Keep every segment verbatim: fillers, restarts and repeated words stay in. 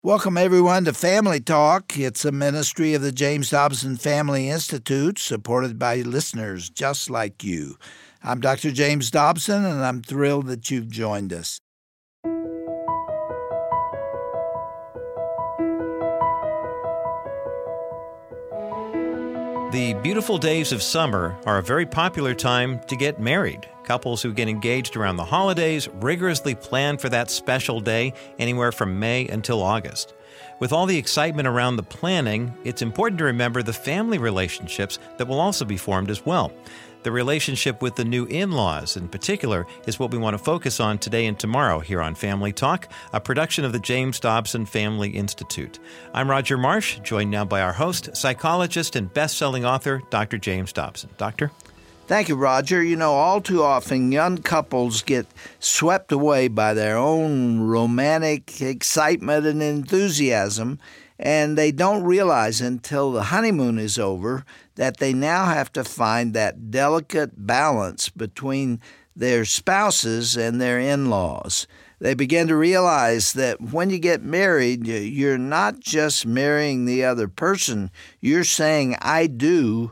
Welcome, everyone, to Family Talk. It's a ministry of the James Dobson Family Institute, supported by listeners just like you. I'm Doctor James Dobson, and I'm thrilled that you've joined us. The beautiful days of summer are a very popular time to get married. Couples who get engaged around the holidays rigorously plan for that special day anywhere from May until August. With all the excitement around the planning, it's important to remember the family relationships that will also be formed as well. The relationship with the new in-laws, in particular, is what we want to focus on today and tomorrow here on Family Talk, a production of the James Dobson Family Institute. I'm Roger Marsh, joined now by our host, psychologist and best-selling author, Doctor James Dobson. Doctor? Thank you, Roger. You know, all too often, young couples get swept away by their own romantic excitement and enthusiasm, and they don't realize until the honeymoon is over that they now have to find that delicate balance between their spouses and their in-laws. They begin to realize that when you get married, you're not just marrying the other person, you're saying, I do,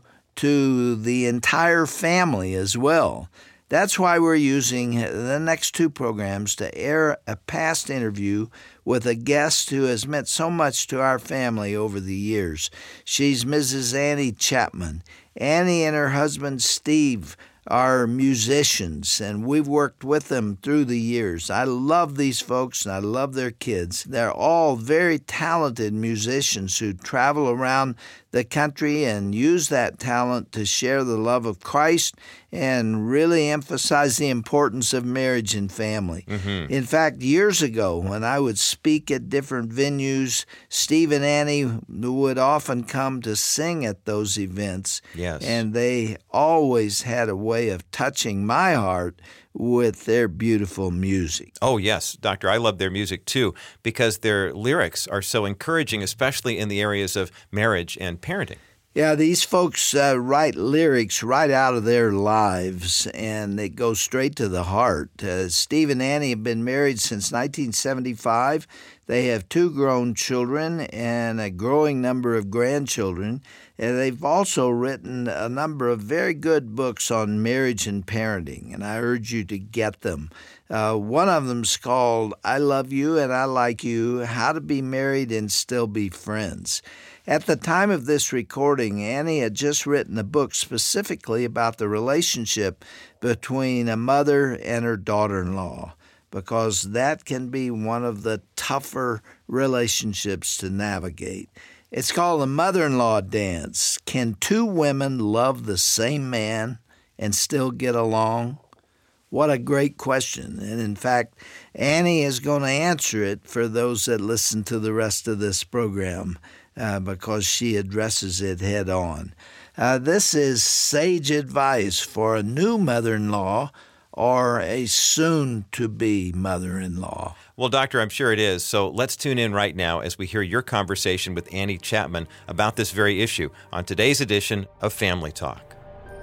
to the entire family as well. That's why we're using the next two programs to air a past interview with a guest who has meant so much to our family over the years. She's Missus Annie Chapman. Annie and her husband Steve are musicians, and we've worked with them through the years. I love these folks, and I love their kids. They're all very talented musicians who travel around the country and use that talent to share the love of Christ and really emphasize the importance of marriage and family. Mm-hmm. In fact, years ago, when I would speak at different venues, Steve and Annie would often come to sing at those events. Yes. And they always had a way of touching my heart with their beautiful music. Oh, yes, Doctor, I love their music too, because their lyrics are so encouraging, especially in the areas of marriage and parenting. Yeah, these folks uh, write lyrics right out of their lives, and they go straight to the heart. Uh, Steve and Annie have been married since nineteen seventy-five. They have two grown children and a growing number of grandchildren. And they've also written a number of very good books on marriage and parenting, and I urge you to get them. Uh, one of them is called I Love You and I Like You, How to Be Married and Still Be Friends. At the time of this recording, Annie had just written a book specifically about the relationship between a mother and her daughter-in-law, because that can be one of the tougher relationships to navigate. It's called the Mother-in-Law Dance. Can two women love the same man and still get along? What a great question. And in fact, Annie is going to answer it for those that listen to the rest of this program uh, because she addresses it head on. Uh, this is sage advice for a new mother-in-law or a soon-to-be mother-in-law. Well, Doctor, I'm sure it is. So let's tune in right now as we hear your conversation with Annie Chapman about this very issue on today's edition of Family Talk.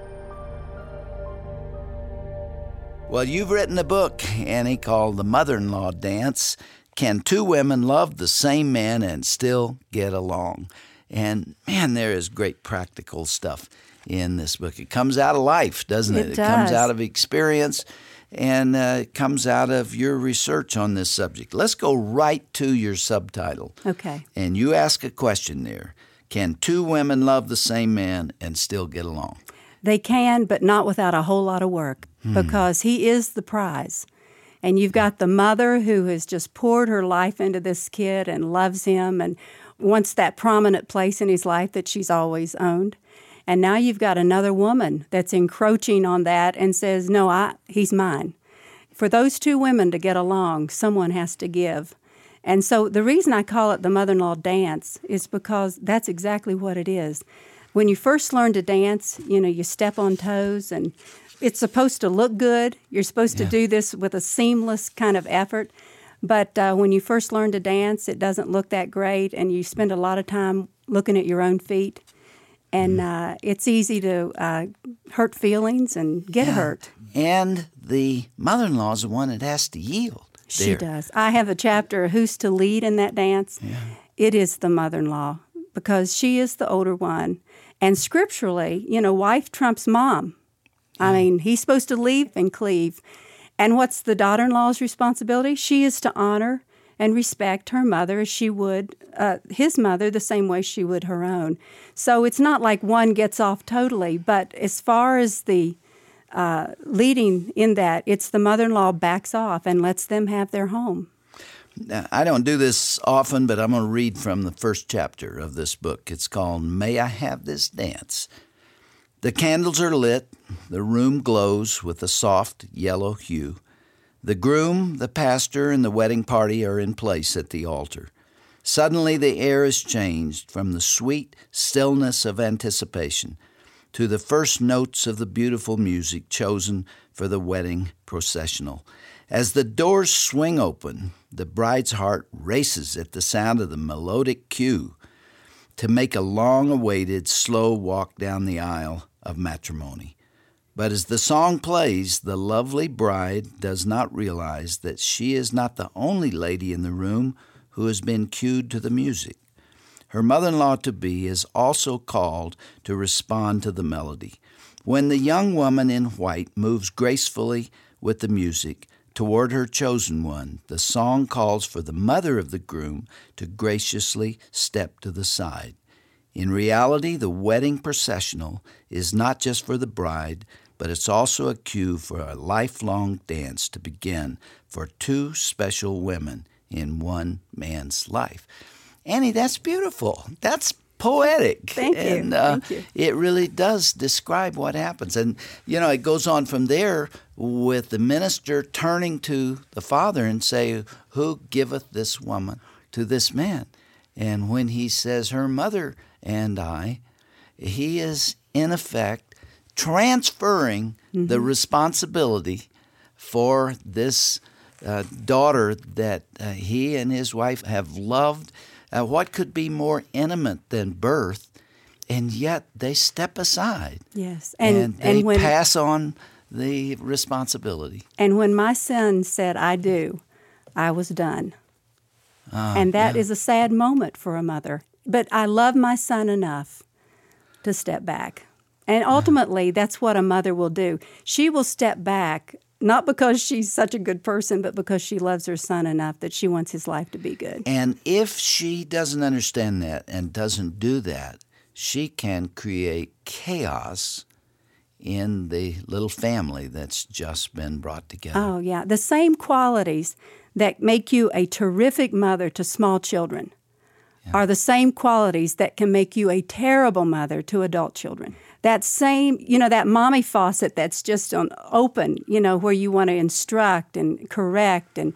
Well, you've written a book, Annie, called The Mother-in-Law Dance. Can two women love the same man and still get along? And, man, there is great practical stuff in this book. It comes out of life, doesn't it? It It does. comes out of experience, and uh, it comes out of your research on this subject. Let's go right to your subtitle. Okay. And you ask a question there. Can two women love the same man and still get along? They can, but not without a whole lot of work, hmm. because he is the prize. And you've got the mother who has just poured her life into this kid and loves him and wants that prominent place in his life that she's always owned. And now you've got another woman that's encroaching on that and says, no, I, he's mine. For those two women to get along, someone has to give. And so the reason I call it the mother-in-law dance is because that's exactly what it is. When you first learn to dance, you know, you step on toes, and it's supposed to look good. You're supposed yeah. to do this with a seamless kind of effort. But uh, when you first learn to dance, it doesn't look that great, and you spend a lot of time looking at your own feet. And uh, it's easy to uh, hurt feelings and get yeah. hurt. And the mother-in-law is the one that has to yield. She there. does. I have a chapter, Who's to Lead in that dance? Yeah. It is the mother-in-law because she is the older one. And scripturally, you know, wife trumps mom. I mean, he's supposed to leave and cleave. And what's the daughter-in-law's responsibility? She is to honor and respect her mother as she would uh, his mother the same way she would her own. So it's not like one gets off totally, but as far as the uh, leading in that, it's the mother-in-law backs off and lets them have their home. Now, I don't do this often, but I'm going to read from the first chapter of this book. It's called May I Have This Dance? The candles are lit. The room glows with a soft yellow hue. The groom, the pastor, and the wedding party are in place at the altar. Suddenly the air is changed from the sweet stillness of anticipation to the first notes of the beautiful music chosen for the wedding processional. As the doors swing open, the bride's heart races at the sound of the melodic cue to make a long-awaited, slow walk down the aisle of matrimony. But as the song plays, the lovely bride does not realize that she is not the only lady in the room who has been cued to the music. Her mother-in-law-to-be is also called to respond to the melody. When the young woman in white moves gracefully with the music toward her chosen one, the song calls for the mother of the groom to graciously step to the side. In reality, the wedding processional is not just for the bride, but it's also a cue for a lifelong dance to begin for two special women in one man's life. Annie, that's beautiful. That's poetic. Thank you. And uh, Thank you. It really does describe what happens. And, you know, it goes on from there with the minister turning to the father and say, who giveth this woman to this man? And when he says, her mother and I, he is, in effect, transferring mm-hmm. the responsibility for this uh, daughter that uh, he and his wife have loved. Uh, what could be more intimate than birth? And yet they step aside. Yes. And, And, they and when, pass on the responsibility. And when my son said, I do, I was done. Uh, and that yeah. is a sad moment for a mother. But I love my son enough to step back. And ultimately, that's what a mother will do. She will step back, not because she's such a good person, but because she loves her son enough that she wants his life to be good. And if she doesn't understand that and doesn't do that, she can create chaos in the little family that's just been brought together. Oh, yeah. The same qualities that make you a terrific mother to small children yeah. are the same qualities that can make you a terrible mother to adult children. That same, you know, that mommy faucet that's just on open, you know, where you want to instruct and correct and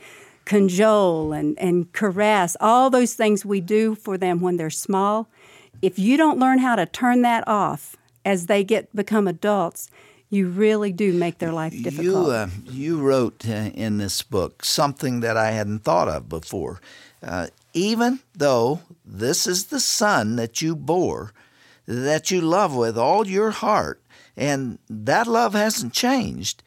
cajole and, and caress, all those things we do for them when they're small. If you don't learn how to turn that off as they get become adults, you really do make their life difficult. You, uh, you wrote uh, in this book something that I hadn't thought of before. Uh, even though this is the son that you bore, that you love with all your heart, and that love hasn't changed,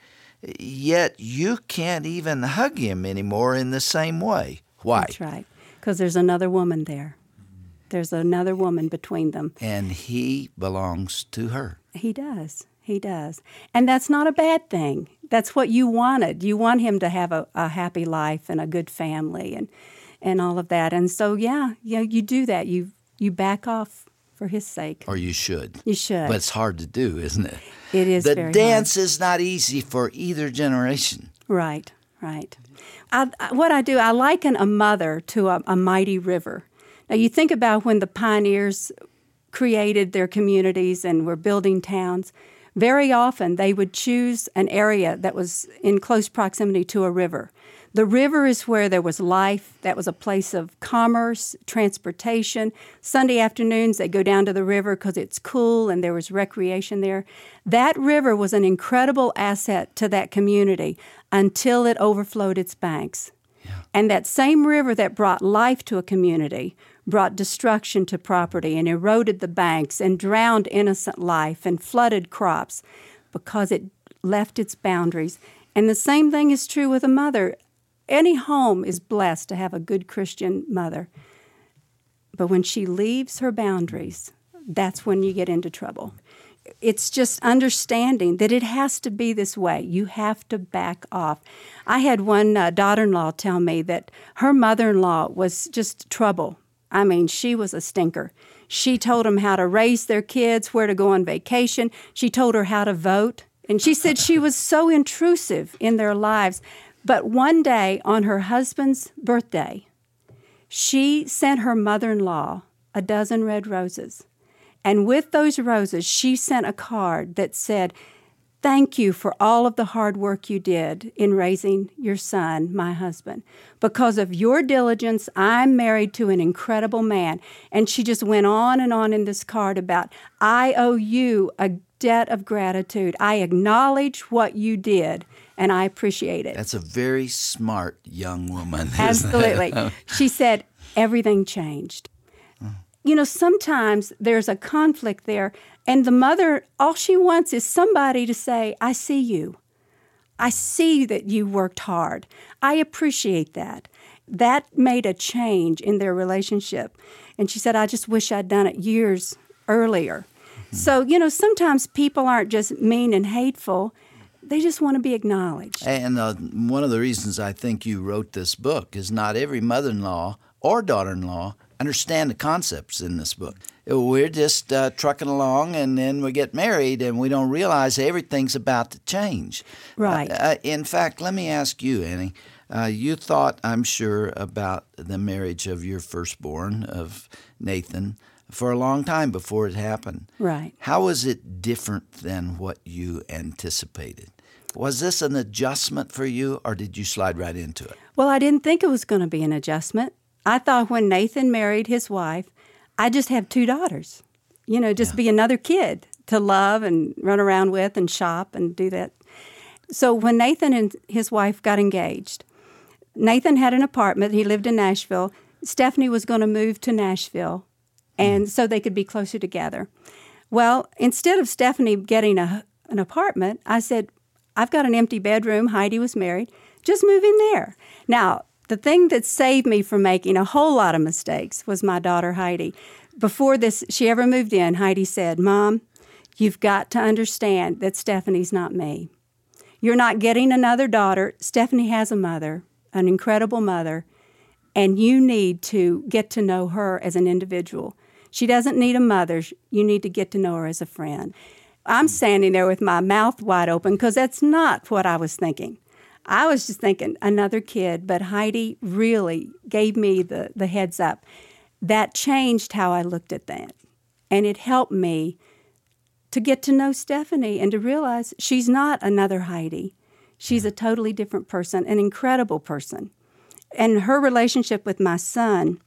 yet you can't even hug him anymore in the same way. Why? That's right, because there's another woman there. There's another woman between them. And he belongs to her. He does. He does. And that's not a bad thing. That's what you wanted. You want him to have a, a happy life and a good family and and all of that. And so, yeah, you know, you do that. You you back off for his sake. Or you should. You should. But it's hard to do, isn't it? It is the very dance hard. is not easy for either generation. Right, right. I, I, what I do, I liken a mother to a, a mighty river. Now, you think about when the pioneers created their communities and were building towns, very often they would choose an area that was in close proximity to a river. The river is where there was life. That was a place of commerce, transportation. Sunday afternoons, they go down to the river because it's cool and there was recreation there. That river was an incredible asset to that community until it overflowed its banks. Yeah. And that same river that brought life to a community brought destruction to property and eroded the banks and drowned innocent life and flooded crops because it left its boundaries. And the same thing is true with a mother. any home is blessed to have a good Christian mother. But when she leaves her boundaries, that's when you get into trouble. It's just understanding that it has to be this way. You have to back off. I had one uh, daughter-in-law tell me that her mother-in-law was just trouble. I mean, she was a stinker. She told them how to raise their kids, where to go on vacation. She told her how to vote. And she said she was so intrusive in their lives. But one day, on her husband's birthday, she sent her mother-in-law a dozen red roses. And with those roses, she sent a card that said, "Thank you for all of the hard work you did in raising your son, my husband. Because of your diligence, I'm married to an incredible man." And she just went on and on in this card about, "I owe you a debt of gratitude. I acknowledge what you did, and I appreciate it." That's a very smart young woman. Absolutely. She said, everything changed. You know, sometimes there's a conflict there, and the mother, all she wants is somebody to say, "I see you. I see that you worked hard. I appreciate that." That made a change in their relationship. And she said, "I just wish I'd done it years earlier." Mm-hmm. So, you know, sometimes people aren't just mean and hateful. They just want to be acknowledged. And uh, one of the reasons I think you wrote this book is not every mother-in-law or daughter-in-law understand the concepts in this book. We're just uh, trucking along, and then we get married, and we don't realize everything's about to change. Right. Uh, uh, in fact, let me ask you, Annie. Uh, you thought, I'm sure, about the marriage of your firstborn, of Nathan, for a long time before it happened. Right. How was it different than what you anticipated? Was this an adjustment for you, or did you slide right into it? Well, I didn't think it was going to be an adjustment. I thought when Nathan married his wife, I'd just have two daughters, you know, just yeah. be another kid to love and run around with and shop and do that. So when Nathan and his wife got engaged, Nathan had an apartment. He lived in Nashville. Stephanie was going to move to Nashville, and mm. so they could be closer together. Well, instead of Stephanie getting a, an apartment, I said, "I've got an empty bedroom. Heidi was married. Just move in there." Now, the thing that saved me from making a whole lot of mistakes was my daughter, Heidi. Before this, she ever moved in, Heidi said, "Mom, you've got to understand that Stephanie's not me. You're not getting another daughter. Stephanie has a mother, an incredible mother, and you need to get to know her as an individual. She doesn't need a mother. You need to get to know her as a friend." I'm standing there with my mouth wide open because that's not what I was thinking. I was just thinking another kid, but Heidi really gave me the, the heads up. That changed how I looked at that. And it helped me to get to know Stephanie and to realize she's not another Heidi. She's a totally different person, an incredible person. And her relationship with my son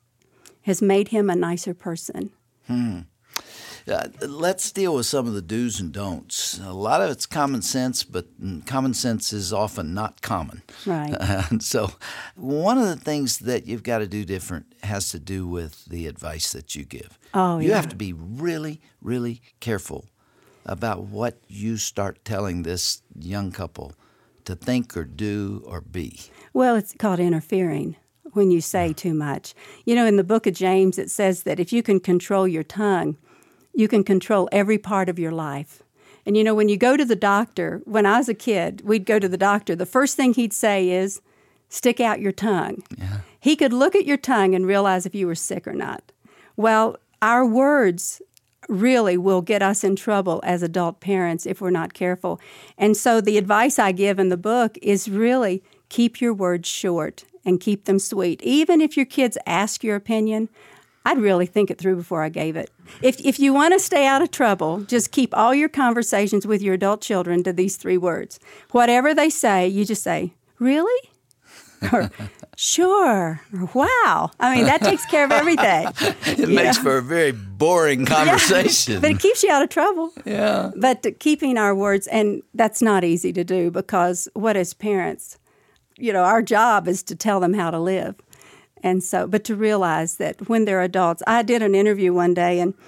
has made him a nicer person. Hmm. Uh, let's deal with some of the do's and don'ts. A lot of it's common sense, but common sense is often not common. Right. Uh, and so one of the things that you've got to do different has to do with the advice that you give. Oh, you yeah. have to be really, really careful about what you start telling this young couple to think or do or be. Well, it's called interfering when you say too much. You know, in the book of James, it says that if you can control your tongue, you can control every part of your life. And, you know, when you go to the doctor, when I was a kid, we'd go to the doctor. The first thing he'd say is, "Stick out your tongue." Yeah. He could look at your tongue and realize if you were sick or not. Well, our words really will get us in trouble as adult parents if we're not careful. And so the advice I give in the book is really keep your words short and keep them sweet. Even if your kids ask your opinion, I'd really think it through before I gave it. If if you want to stay out of trouble, just keep all your conversations with your adult children to these three words. Whatever they say, you just say, "Really?" Or, "Sure," or "Wow." I mean, that takes care of everything. It makes know? for a very boring conversation. Yeah, but it keeps you out of trouble. Yeah. But keeping our words, and that's not easy to do because what as parents, you know, our job is to tell them how to live. And so, but to realize that when they're adults, I did an interview one day, and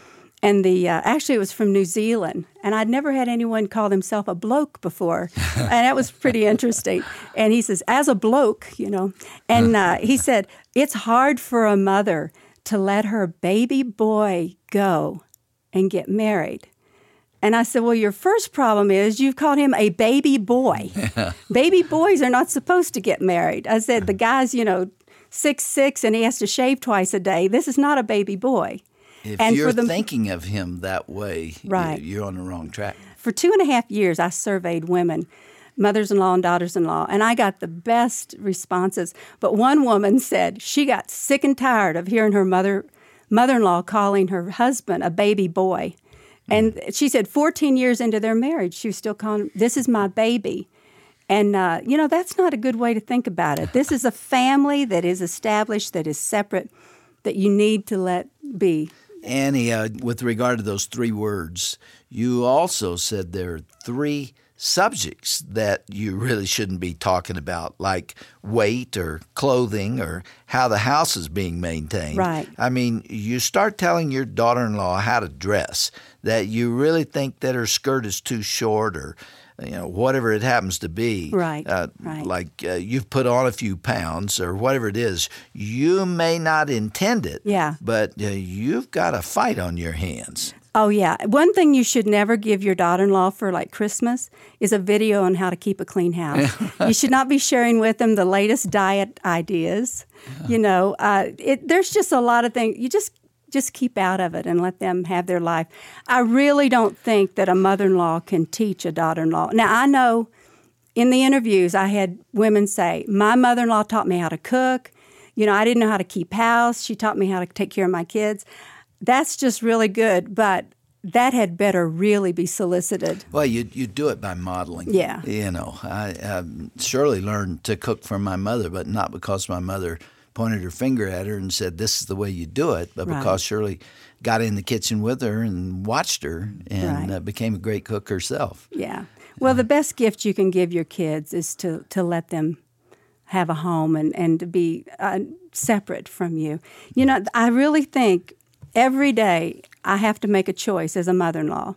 And the uh, actually, it was from New Zealand. And I'd never had anyone call himself a bloke before. And that was pretty interesting. And he says, as a bloke, you know, and uh, he said, it's hard for a mother to let her baby boy go and get married. And I said, well, your first problem is you've called him a baby boy. Yeah. Baby boys are not supposed to get married. I said, the guy's, you know, six six and he has to shave twice a day. This is not a baby boy. If and you're for the, thinking of him that way, right. you're on the wrong track. For two and a half years, I surveyed women, mothers-in-law and daughters-in-law, and I got the best responses. But one woman said she got sick and tired of hearing her mother, mother-in-law calling her husband a baby boy. And mm. she said fourteen years into their marriage, she was still calling him, this is my baby. And, uh, you know, that's not a good way to think about it. This is a family that is established, that is separate, that you need to let be. Annie, uh, with regard to those three words, you also said there are three subjects that you really shouldn't be talking about, like weight or clothing or how the house is being maintained. Right. I mean, you start telling your daughter-in-law how to dress, that you really think that her skirt is too short or you know, whatever it happens to be, right, uh, right. like uh, you've put on a few pounds or whatever it is, you may not intend it, yeah. but uh, you've got a fight on your hands. Oh, yeah. One thing you should never give your daughter-in-law for, like, Christmas is a video on how to keep a clean house. You should not be sharing with them the latest diet ideas. Yeah. You know, uh, it, there's just a lot of things. You just Just keep out of it and let them have their life. I really don't think that a mother-in-law can teach a daughter-in-law. Now, I know in the interviews I had women say, my mother-in-law taught me how to cook. You know, I didn't know how to keep house. She taught me how to take care of my kids. That's just really good, but that had better really be solicited. Well, you you do it by modeling. Yeah. You know, I um, surely learned to cook from my mother, but not because my mother pointed her finger at her and said, this is the way you do it, but right. because Shirley got in the kitchen with her and watched her and right. uh, became a great cook herself. Yeah. Well, the best gift you can give your kids is to, to let them have a home and, and to be uh, separate from you. You know, I really think every day I have to make a choice as a mother-in-law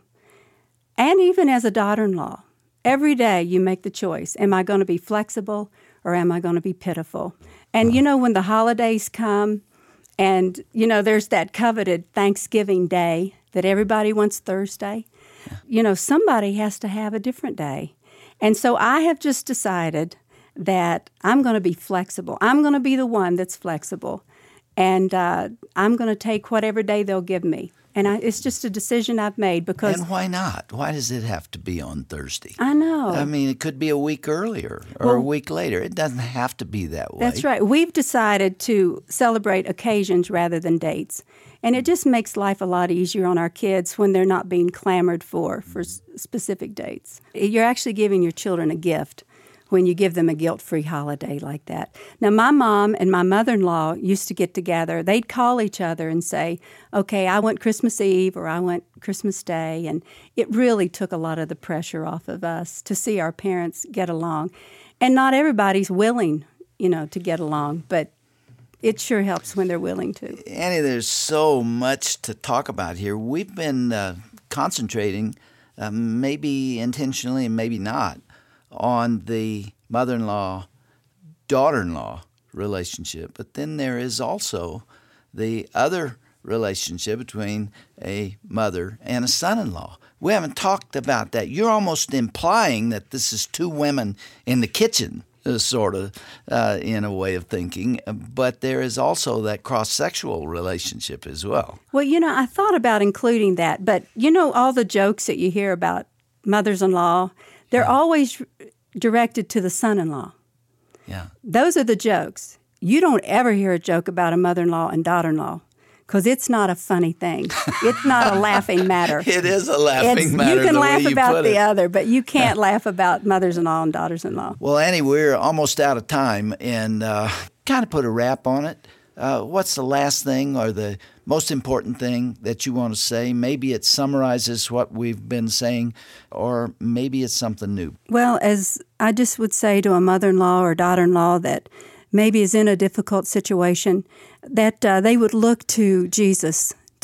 and even as a daughter-in-law. Every day you make the choice. Am I going to be flexible or am I going to be pitiful? And, you know, when the holidays come and, you know, there's that coveted Thanksgiving Day that everybody wants Thursday, yeah. you know, somebody has to have a different day. And so I have just decided that I'm going to be flexible. I'm going to be the one that's flexible. And uh, I'm going to take whatever day they'll give me. And I, it's just a decision I've made because... And why not? Why does it have to be on Thursday? I know. I mean, it could be a week earlier or well, a week later. It doesn't have to be that way. That's right. We've decided to celebrate occasions rather than dates. And it just makes life a lot easier on our kids when they're not being clamored for for specific dates. You're actually giving your children a gift when you give them a guilt-free holiday like that. Now, my mom and my mother-in-law used to get together. They'd call each other and say, okay, I want Christmas Eve or I want Christmas Day. And it really took a lot of the pressure off of us to see our parents get along. And not everybody's willing, you know, to get along, but it sure helps when they're willing to. Annie, there's so much to talk about here. We've been uh, concentrating, uh, maybe intentionally and maybe not, on the mother-in-law, daughter-in-law relationship. But then there is also the other relationship between a mother and a son-in-law. We haven't talked about that. You're almost implying that this is two women in the kitchen, uh, sort of, uh, in a way of thinking. But there is also that cross-sexual relationship as well. Well, you know, I thought about including that. But, you know, all the jokes that you hear about mothers-in-law, they're yeah. always directed to the son-in-law. Yeah. Those are the jokes. You don't ever hear a joke about a mother-in-law and daughter-in-law because it's not a funny thing. It's not a laughing matter. It is a laughing it's, matter. You can the laugh way you about put the it. other, but you can't laugh about mothers-in-law and daughters-in-law. Well, Annie, we're almost out of time, and uh, kind of put a wrap on it. Uh, what's the last thing or the most important thing that you want to say? Maybe it summarizes what we've been saying, or maybe it's something new. Well, as I just would say to a mother-in-law or daughter-in-law that maybe is in a difficult situation, that uh, they would look to Jesus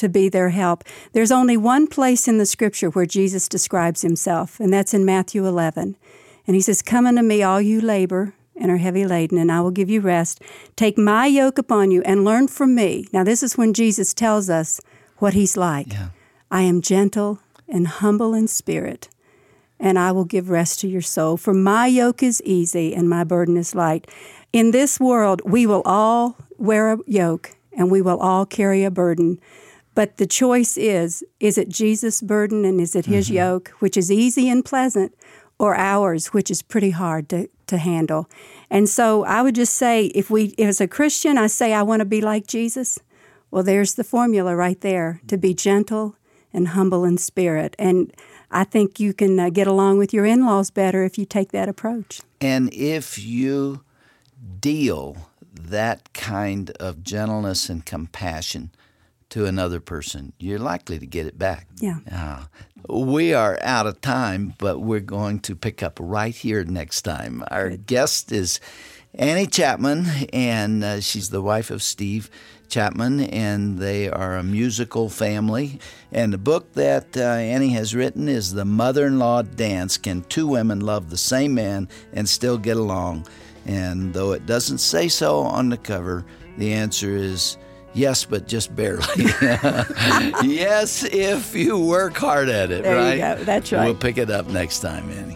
to be their help. There's only one place in the Scripture where Jesus describes himself, and that's in Matthew eleven. And he says, "Come unto me, all you labor and are heavy laden, and I will give you rest. Take my yoke upon you and learn from me." Now, this is when Jesus tells us what he's like. Yeah. "I am gentle and humble in spirit, and I will give rest to your soul. For my yoke is easy and my burden is light." In this world, we will all wear a yoke and we will all carry a burden. But the choice is, is it Jesus' burden and is it his mm-hmm. yoke, which is easy and pleasant, or ours, which is pretty hard to, to handle? And so I would just say, if we, as a Christian, I say I want to be like Jesus, well, there's the formula right there, to be gentle and humble in spirit. And I think you can uh, get along with your in-laws better if you take that approach. And if you deal that kind of gentleness and compassion to another person, you're likely to get it back. Yeah. Uh, we are out of time, but we're going to pick up right here next time. Our Good. guest is Annie Chapman, and uh, she's the wife of Steve Chapman, and they are a musical family. And the book that uh, Annie has written is The Mother-in-Law Dance: Can Two Women Love the Same Man and Still Get Along? And though it doesn't say so on the cover, the answer is yes, but just barely. Yes, if you work hard at it, there right? There you go. That's right. We'll pick it up next time, Annie.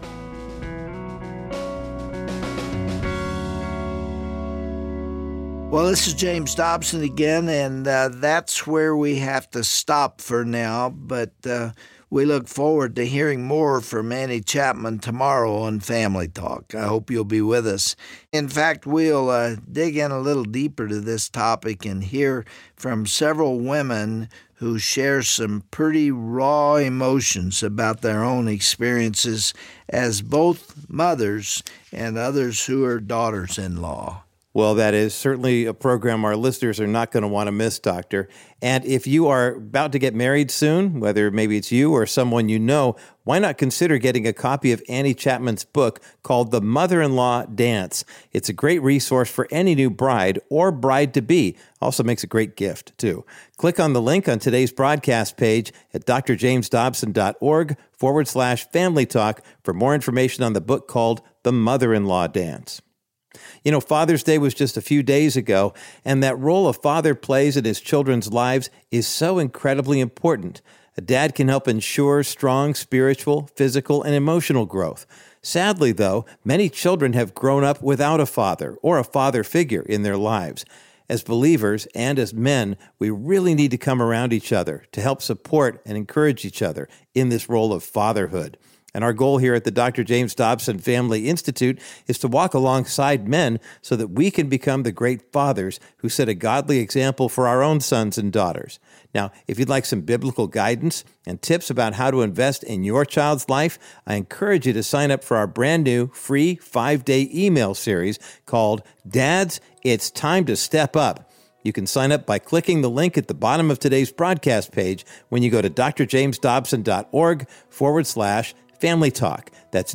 Well, this is James Dobson again, and uh, that's where we have to stop for now. But uh, we look forward to hearing more from Annie Chapman tomorrow on Family Talk. I hope you'll be with us. In fact, we'll uh, dig in a little deeper to this topic and hear from several women who share some pretty raw emotions about their own experiences as both mothers and others who are daughters-in-law. Well, that is certainly a program our listeners are not going to want to miss, Doctor. And if you are about to get married soon, whether maybe it's you or someone you know, why not consider getting a copy of Annie Chapman's book called The Mother-in-Law Dance? It's a great resource for any new bride or bride-to-be. Also makes a great gift, too. Click on the link on today's broadcast page at drjamesdobson.org forward slash family talk for more information on the book called The Mother-in-Law Dance. You know, Father's Day was just a few days ago, and that role a father plays in his children's lives is so incredibly important. A dad can help ensure strong spiritual, physical, and emotional growth. Sadly, though, many children have grown up without a father or a father figure in their lives. As believers and as men, we really need to come around each other to help support and encourage each other in this role of fatherhood. And our goal here at the Doctor James Dobson Family Institute is to walk alongside men so that we can become the great fathers who set a godly example for our own sons and daughters. Now, if you'd like some biblical guidance and tips about how to invest in your child's life, I encourage you to sign up for our brand new free five-day email series called Dads, It's Time to Step Up. You can sign up by clicking the link at the bottom of today's broadcast page when you go to drjamesdobson.org forward slash Family Talk. That's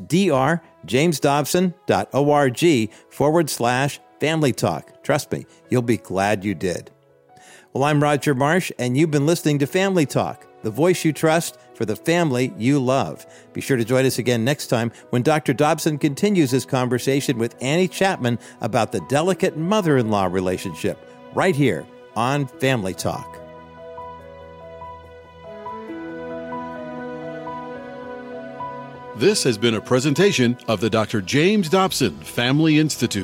drjamesdobson.org forward slash Family Talk. Trust me, you'll be glad you did. Well, I'm Roger Marsh, and you've been listening to Family Talk, the voice you trust for the family you love. Be sure to join us again next time when Doctor Dobson continues his conversation with Annie Chapman about the delicate mother-in-law relationship, right here on Family Talk. This has been a presentation of the Doctor James Dobson Family Institute.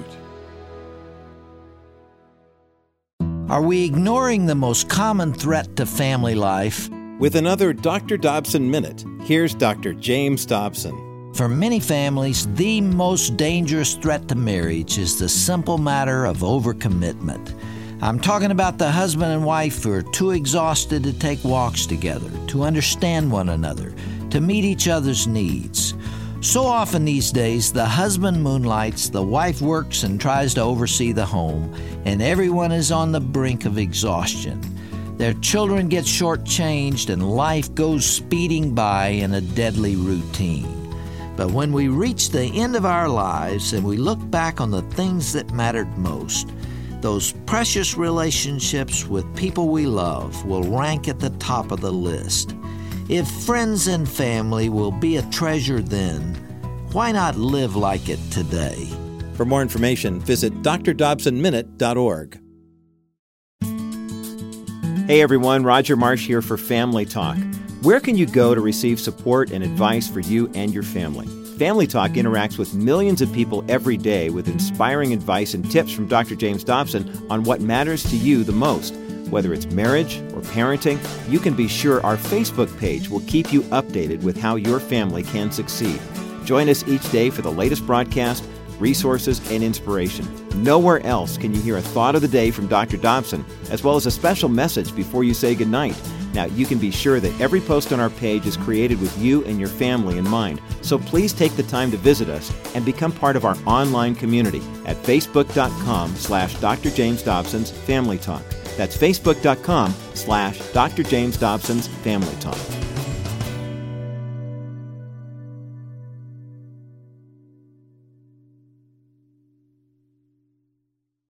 Are we ignoring the most common threat to family life? With another Doctor Dobson Minute, here's Doctor James Dobson. For many families, the most dangerous threat to marriage is the simple matter of overcommitment. I'm talking about the husband and wife who are too exhausted to take walks together, to understand one another, to meet each other's needs. So often these days, the husband moonlights, the wife works and tries to oversee the home, and everyone is on the brink of exhaustion. Their children get shortchanged, and life goes speeding by in a deadly routine. But when we reach the end of our lives and we look back on the things that mattered most, those precious relationships with people we love will rank at the top of the list. If friends and family will be a treasure then, why not live like it today? For more information, visit d r dobson minute dot org. Hey everyone, Roger Marsh here for Family Talk. Where can you go to receive support and advice for you and your family? Family Talk interacts with millions of people every day with inspiring advice and tips from Doctor James Dobson on what matters to you the most. Whether it's marriage or parenting, you can be sure our Facebook page will keep you updated with how your family can succeed. Join us each day for the latest broadcast, resources, and inspiration. Nowhere else can you hear a thought of the day from Doctor Dobson, as well as a special message before you say goodnight. Now, you can be sure that every post on our page is created with you and your family in mind. So please take the time to visit us and become part of our online community at facebook.com slash Dr. James Dobson's Family Talk. That's facebook.com slash Dr. James Dobson's Family Talk.